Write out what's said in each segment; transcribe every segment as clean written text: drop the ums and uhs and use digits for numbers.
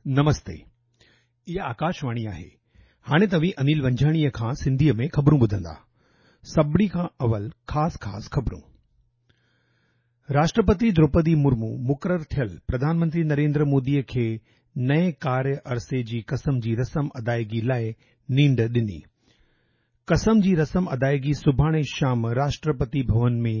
नमस्ते। इहा आकाशवाणी आहे। हाणे तव्हीं अनिल वंझाणीअ खां सिंधीअ में ख़बरूं ॿुधंदा। सभिनी खां अवल ख़ास ख़बरूं। राष्ट्रपति द्रौपदी मुर्मू मुक़रर थियल प्रधानमंत्री नरेंद्र मोदीअ खे नए कार्य अरसे जी कसम जी रस्म अदायगी लाइ नींड ॾिनी। कसम जी रस्म अदायगी सुभाणे शाम राष्ट्रपति भवन में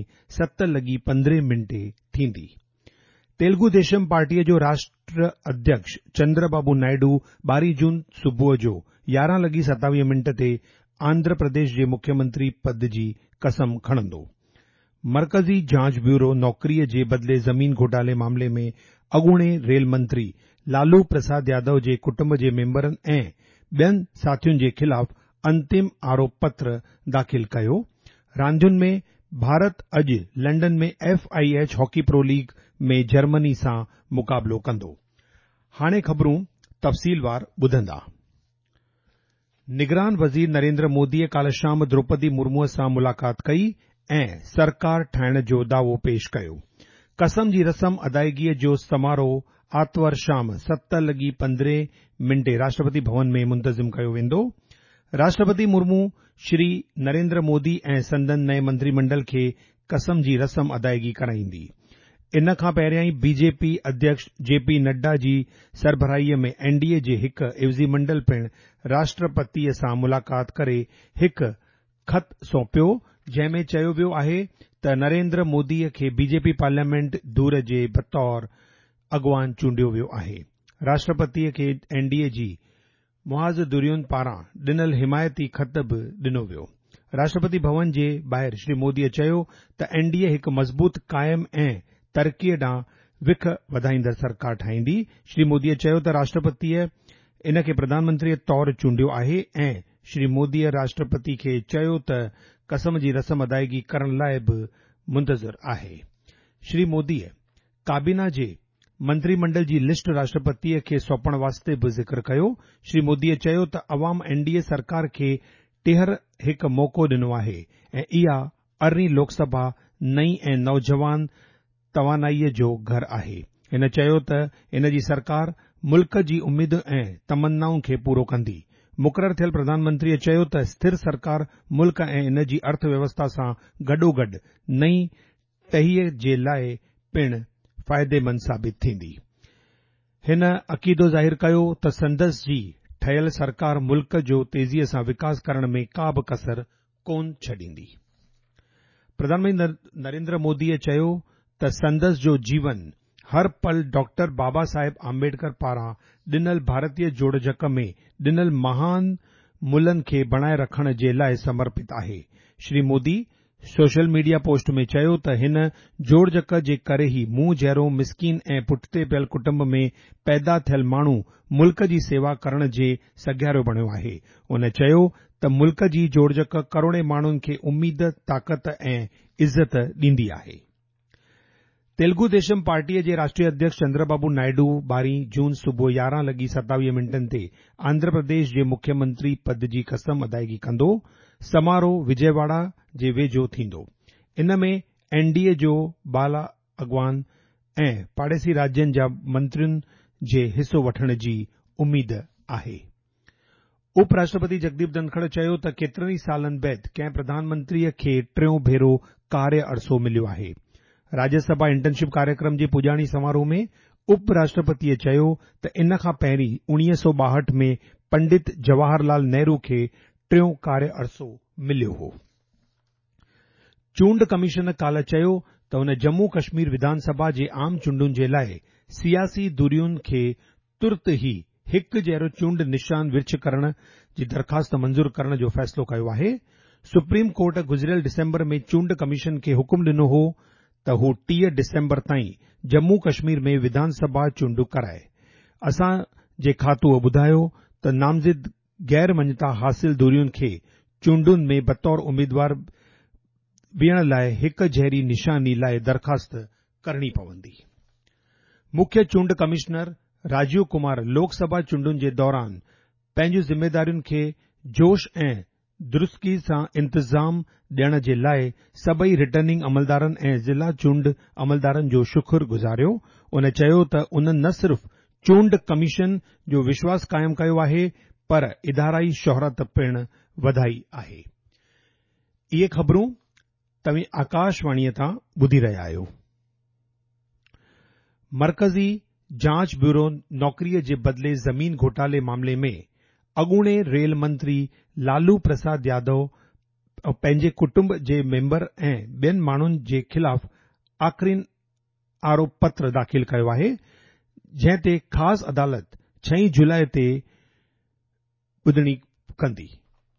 7:15 थींदी। तेलुगु देशम पार्टीअ जो राष्ट्र अध्यक्ष चंद्रबाबू नायडू 12 जून सुबुह जो 11:27 ते आंध्र प्रदेश जे मुख्यमंत्री पद जी कसम खणंदो। मरकज़ी जांच ब्यूरो नौकरीअ जे बदिले ज़मीन घोटाले मामले में अॻूणे रेल मंत्री लालू प्रसाद यादव जे कुटुंब जे मेंबरनि ऐं ॿियनि साथियुनि जे ख़िलाफ़ अंतिम आरोप पत्र दाख़िल कयो। रांदियुनि में भारत अॼु लंडन में FIH हॉकी प्रो लीग में जर्मनी सां मुक़ाबिलो कंदो। हाणे ख़बरूं तफ़सीलवार ॿुधंदा। निगरान वज़ीर नरेंद्र मोदीअ काल्ह शाम द्रौपदी मुर्मूअ सां मुलाक़ात कई ऐं सरकार ठाहिण जो दावो पेश कयो। कसम जी रस्म अदायगीअ जो समारोह आर्तवार शाम 7:15 राष्ट्रपति भवन में मुंतज़िम कयो वेंदो। राष्ट्रपति मुर्मू श्री नरेंद्र मोदी ऐं संदन नए मंत्रिमंडल खे कसम जी रस्म अदायगी कराईंदी। इन खां पहिरियां ई BJP अध्यक्ष JP नड्डा जी सरबराहीअ में NDA जे हिक इवज़ी मंडल पिणु राष्ट्रपतिअ सां मुलाक़ात करे हिकु ख़त सौंपियो, जंहिं में चयो वियो आहे त नरेंद्र मोदीअ खे BJP पार्लियामेंट दूर जे बतौर अॻवान चूंडियो वियो आहे। राष्ट्रपतिअ खे NDA जी मुआज़दुरियुनि पारां ॾिनल हिमायती ख़त बि ॾिनो वियो। राष्ट्रपति भवन जे ॿाहिरि श्री मोदीअ चयो त NDA हिकु मज़बूत क़ाइम ऐं तरक़ीअ ॾांहुं विख वधाईंदड़ सरकार ठाहींदी। श्री मोदीअ चयो त राष्ट्रपतिअ इन खे प्रधानमंत्री तौर चूंडियो आहे ऐं श्री मोदीअ राष्ट्रपति खे चयो त कसम जी रस्म अदायगी करण लाइ बि मुंतज़िर आहे। श्री मोदीअ काबीना जे मंत्रिमंडल जी लिस्ट राष्ट्रपतिअ खे सौंपण वास्ते बि ज़िक्र कयो। श्री मोदीअ चयो त अवाम NDA सरकार खे टीहर हिकु मौक़ो ॾिनो आहे ऐं इहा 18वीं लोकसभा नई ऐं नौजवान तवानाईअ जो घर आहे। हिन चयो त इन जी सरकार मुल्क जी उमीद ऐं तमन्नाउनि खे पूरो कंदी। मुक़रर थियल प्रधानमंत्रीअ चयो त स्थिर सरकार मुल्क ऐं इन जी अर्थव्यवस्था सां गॾोगॾु नई टहीअ जे लाइ पिणु फ़ाइदेमंद साबित थींदी। हिन अक़ीदो ज़ाहिर कयो त संदसि जी ठहियल सरकार मुल्क जो तेज़ीअ सां विकास करण में का बि कसर कोन छॾींदी। प्रधानमंत्री नरेंद्र मोदीअ चयो त संदसि जो जीवन हर पल डॉक्टर बाबा साहेब आम्बेडकर पारां ॾिनल भारतीय जोड़जक में ॾिनल महान मुल्हनि खे बणाए रखण जे लाइ समर्पित आहे। Shri Modi social media post में चयो त हिन जोड़जक जे करे ई मूं जहिड़ो मिसकीन ऐं पुठिते पियल कुटुंब में पैदा थियल माण्हू मुल्क जी सेवा करण जे सॻियारो बणियो आहे। उन चयो त मुल्क जी जोड़जक करोड़े माण्हुनि खे उमीद, ताक़त ऐं इज़त ॾींदी आहे। तेलुगु देशम पार्टीअ जे राष्ट्रीय अध्यक्ष चंद्रबाबू नायडू 12 जून सुबुह 11:27 ते आंध्र प्रदेश जे मुख्यमंत्री पद जी कसम अदायगी कंदो। समारोह विजयवाड़ा जे वेझो थींदो। इन में NDA जो बाला अॻवान ऐं पाड़ेसी राज्यनि जा मंत्रियुनि जे हिसो वठण जी उमीद आहे। उपराष्ट्रपति जगदीप धनखड़ चयो त केतिरनि ई सालनि बैदि कंहिं प्रधानमंत्रीअ खे टियों भेरो कार्य अरसो मिलियो आहे। राज्यसभा इंटर्नशिप कार्यक्रम जे पुॼाणी समारोह में उपराष्ट्रपतिअ चयो त इन खां पहिरीं 1962 में पंडित जवाहरलाल नेहरू खे टियों कार्य अरसो मिलियो हो। चूंड कमीशन काल्ह चयो त हुन जम्मू कश्मीर विधानसभा जे आम चूंडुनि जे लाइ सियासी दूरियुनि खे तुर्त ई हिकु जहिड़ो चूंड निशान विर्छ करण जी दरख़्वास्त मंज़ूर करण जो फ़ैसिलो कयो आहे। सुप्रीम कोर्ट गुज़िरियल डिसंबर में चूंड कमीशन खे हुकुम ॾिनो हो त हू 30 डिसंबर ताईं जम्मू कश्मीर में विधानसभा चूंडूं कराए। असां जे खातूअ ॿुधायो त नामज़द गैर मञता हासिल दूरियुनि खे चूंडुनि में बतौर उम्मीदवार बीहण लाइ हिकु जहिड़ी निशानी लाइ दरख़्वास्त करणी पवंदी। मुख्य चूंड कमिश्नर राजीव कुमार लोकसभा चूंडुनि जे दौरान पंहिंजूं ज़िम्मेदारियुनि खे जोश ऐं दुरुस्तगी सां इंतज़ाम ॾियण जे लाइ सभई रिटर्निंग अमलदारनि ऐं ज़िला चूंड अमलदारनि जो शुक्र गुज़ारियो। उन चयो त उन्हनि न सिर्फ़ चूंड कमीशन जो विश्वास कायम कयो आहे, पर इदाराई शोहरत पिण वधाई आहे। इहे ख़बरूं तव्हीं आकाशवाणीअ तां ॿुधी रहिया आहियो। मरकज़ी जांच ब्यूरो नौकरीअ जे बदिले ज़मीन घोटाले मामले में अॻूणे रेल मंत्री लालू प्रसाद यादव पंहिंजे कुटुंब जे मेंबर ऐं ॿियनि माण्हुनि जे ख़िलाफ़ आख़िरी आरोप पत्र दाख़िल कयो आहे, जंहिं ते ख़ासि अदालत 6 जुलाई ते ॿुधणी कंदी।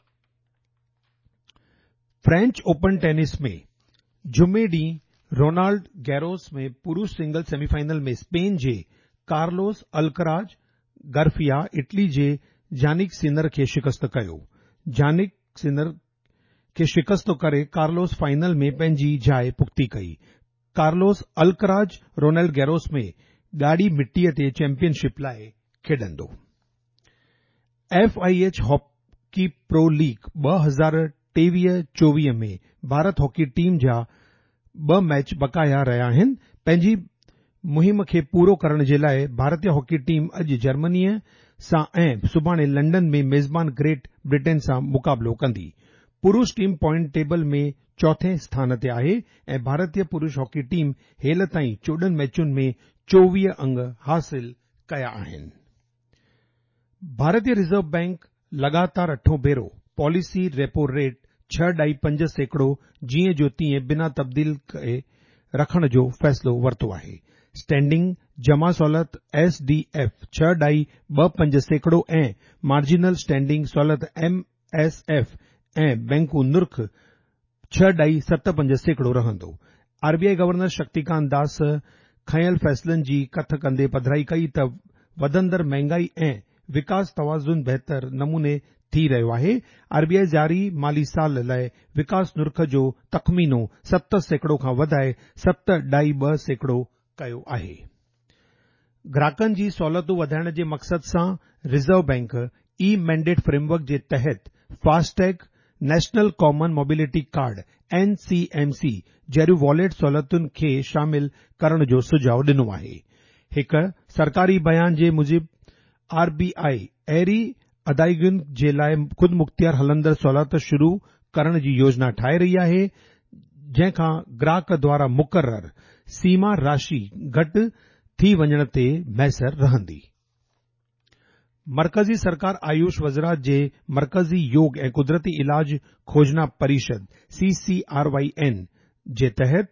फ्रेंच ओपन टेनिस में जुमे ॾींहुं रोनाल्ड गैरोस में पुरुष सिंगल सेमीफाइनल में स्पेन जे कार्लोस अल्कराज गर्फिया इटली जे जानिक सिनर खे शिकस्त कयो। जानिक सिनर खे शिकस्त करे कार्लोस फाइनल में पंहिंजी जाइ पुख़्ती कई। कार्लोस अल्कराज रोनाल्ड गैरोस में ॻाढ़ी मिटीअ ते चैंपियनशिप लाइ खेॾंदो। FIH हॉकी प्रो लीग 2023-24 में भारत हॉकी टीम जा 2 मैच बकाया रहिया आहिनि। पंहिंजी मुहिम खे पूरो करण जे लाइ भारतीय हॉकी टीम अॼु जर्मनीअ सां ऐं सुभाणे लंडन में मेज़बान ग्रेट ब्रिटेन सां मुक़ाबलो कंदी। पुरुष टीम पॉइंट टेबल में चौथे स्थान ते आहे ऐं भारतीय पुरुष हॉकी टीम हेल ताईं 14 मैचुनि में 24 अंग हासिल कया आहिनि। भारतीय रिज़र्व बैंक लगातार 8 भेरो पॉलिसी रेपो रेट 6.5% जीअं जो तीअं बिना तब्दील कए रखण जो फ़ैसिलो वरितो आहे। स्टैंडिंग जमा सहूलियत SDF 6.25% ऐं मार्जिनल स्टैंडिंग सहूलियत MSF ऐं बैंकू नुर्ख 6.75% रहंदो। RBI गवर्नर शक्तिकांत दास खयल फ़ैसिलनि जी कथ कंदे पधिराई कई त वधंदड़ महांगाई ऐं विकास तवाज़ुन बहितर नमूने थी रहियो आहे। RBI जारी माली साल लाइ विकास नुर्ख जो तख़मीनो 7% खां वधाए 7.2% कयो आहे। ग्राहकनि जी सहूलियतूं वधाइण जे मक़सद सां रिज़र्व बैंक ई मैंडेट फ्रेमवर्क जे तहत FASTag, national common mobility card NCMC जहिड़ियूं वॉलेट सहूलियतुनि खे शामिल करण जो सुझाव ॾिनो आहे। हिक सरकारी बयान जे मुजिब RBI अहिड़ी अदायगियुनि जे लाइ खुद मुख्तियार हलंदड़ सहूलियत शुरू करण जी योजना ठाहे रही आहे, जंहिंखां ग्राहक द्वारा मुक़रर सीमा राशि घटि थी वञण ते मैसर रहंदी। मरकज़ी सरकार आयुष वज़रात जे मरकज़ी योग ऐं कुदरती इलाज खोजना परिषद CCRYN जे तहत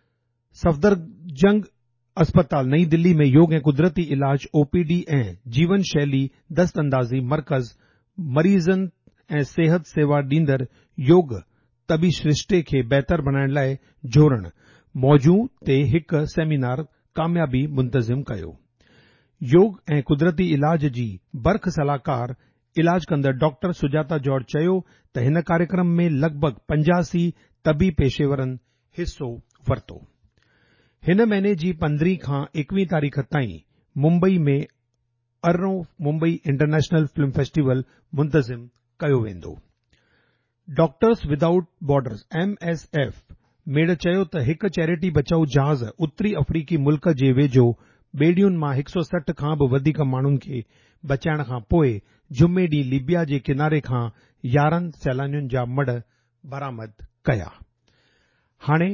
सफदरजंग अस्पताल नई दिल्ली में योग ऐं कुदरती इलाज OPD ऐं जीवन शैली दस्तअंदाज़ी मरकज़ मरीज़नि ऐं सिहत सेवा ॾींदड़ योग तबी सृष्टि खे बहितर बणाइण लाइ जोड़ण मौजू ते हिक सेमिनार कामयाबी मुंतज़िम कयो। योग ऐं कुदरती इलाज जी बरख सलाहकार इलाज कंदड़ डॉक्टर सुजाता जॉर्ज चयो त हिन कार्यक्रम में लॻभॻि 85 तबी पेशेवरनि हिस्सो वरितो। हिन महीने जी 15 खां 21 तारीख़ ताईं मुंबई में अरिड़हों मुंबई इंटरनेशनल फिल्म फेस्टिवल मुंतज़िम कयो वेंदो। डॉक्टर्स विदाउट बॉर्डर्स MSF मेड़ चयो त हिक चैरिटी बचाऊ जहाज़ उत्तरी अफ्रीकी मुल्क जे वेझो ॿेड़ियुनि मां 160 खां बि वधीक माण्हुनि खे बचाइण खां पोइ जुमे ॾींहुं लीबिया जे किनारे खां 11 सैलानियुनि जा मड़ बरामद कया। हाणे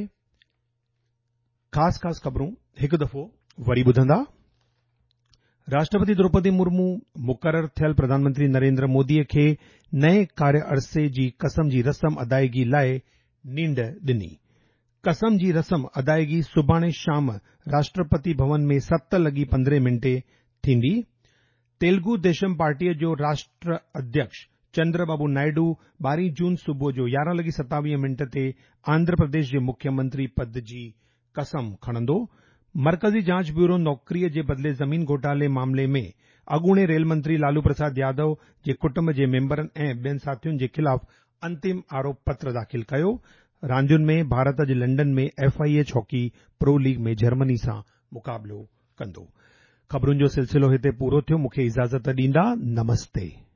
ख़ासि ख़बरूं हिकु दफ़ो वरी ॿुधंदा। राष्ट्रपति द्रौपदी मुर्मू मुक़रर थियल प्रधानमंत्री नरेंद्र मोदीअ खे नए कार्य अरसे जी कसम जी रस्म अदायगी लाइ नींड ॾिनी। कसम जी रस्म अदायगी सुभाणे शाम राष्ट्रपति भवन में 7:15 थींदी। तेलुगु देशम पार्टीअ जो राष्ट्र अध्यक्ष चंद्रबाबू नायडू 12 जून सुबुह जो 11:27 ते आंध्र प्रदेश जे मुख्यमंत्री पद जी कसम खणंदो। मरकज़ी जांच ब्यूरो नौकरीअ जे बदिले ज़मीन घोटाले मामले में अॻूणे रेल मंत्री लालू प्रसाद यादव जे कुटुंब जे मेंबरनि ऐं ॿियनि साथियुनि जे ख़िलाफ़ अंतिम आरोप पत्र दाख़िल कयो। रांदियुनि में भारत अॼु लंडन में FIH हॉकी प्रो लीग में जर्मनी सां मुक़ाबलो कंदो। ख़बरुनि जो सिलसिलो हिते पूरो थियो। मूंखे इजाज़त ॾींदा। नमस्ते।